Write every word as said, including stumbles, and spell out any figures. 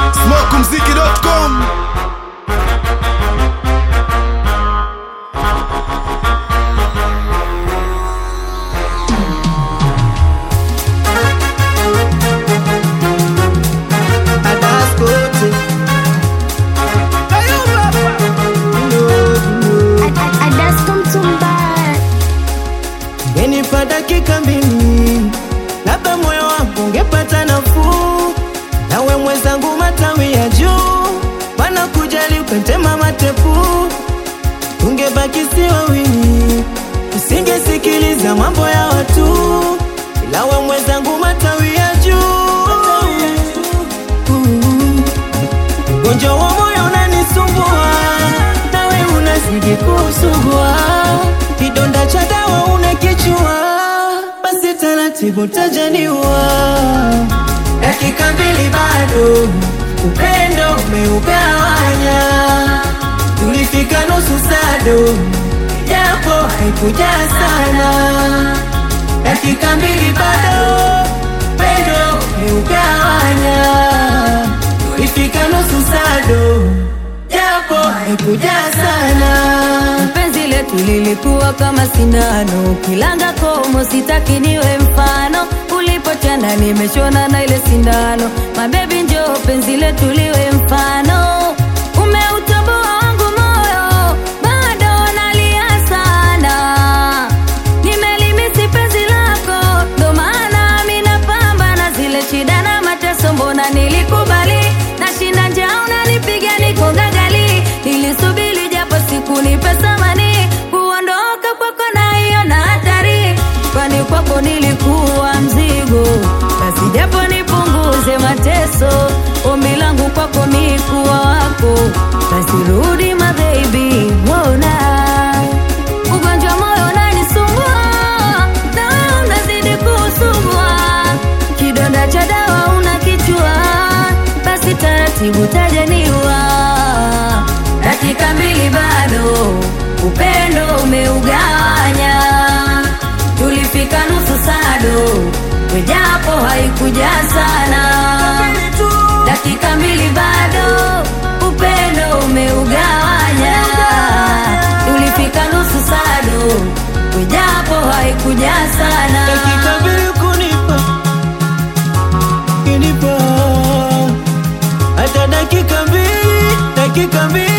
smoke mziki dot com. Ngenipa dakika mbili, labda moyo wangu ungepata nafuu. Nawe mwenzangu matawi ya juu, wana kujali ukatema matepu. Tungebaki si wawili, usingesikiliza mambo ya watu. Ila we mwenzangu matawi ya juu, ugonjwa wa moyo unanisumbua, nawe unazidi kusugua. Kidonda cha dawa unakichua, basi taratibu tajaniwa. Dakika mbili bado, upendo umeugawanya. Tulifika nusu sado, japo haikuja sana. Dakika mbili bado, upendo umeugawanya. Tulifika nusu sado, japo haikuja sana. Penzi letu lilikuwa kama sindano, kilanga komo sitaki niwe mfano. Ulipochana nimeshona na ile sindano, mabebi njoo penzi letu liwe mfano. Umeutoboa wangu moyo, bado nalia sana. Nimelimisi penzi lako, ndo maana mimi napambana zile shida na mateso. Mbona nilikubali, nashinda njaa unanipiga niko gagali. Nilisubiri japo sikunipa thamani, kuondoka kwako na hiyo na hatari. Kwani kwako nilikuwa mzigo, basi japo nipunguze mateso. Ombi langu kwako ni kuwa wako, basi rudi my baby, mbona ugonjwa moyo unanisumbua, na unazidi kusumbua. Kidonda cha dawa unakichua, basi taratibu tajaniwa. Dakika mbili bado, upendo umeugawanya. Tulifika nusu sado, wejapo haikuja sana. Dakika mbili bado, upendo umeugawanya. Tulifika nusu sado, wejapo haikuja sana. Dakika mbili kunipa, kinipa. Hata dakika mbili, dakika mbili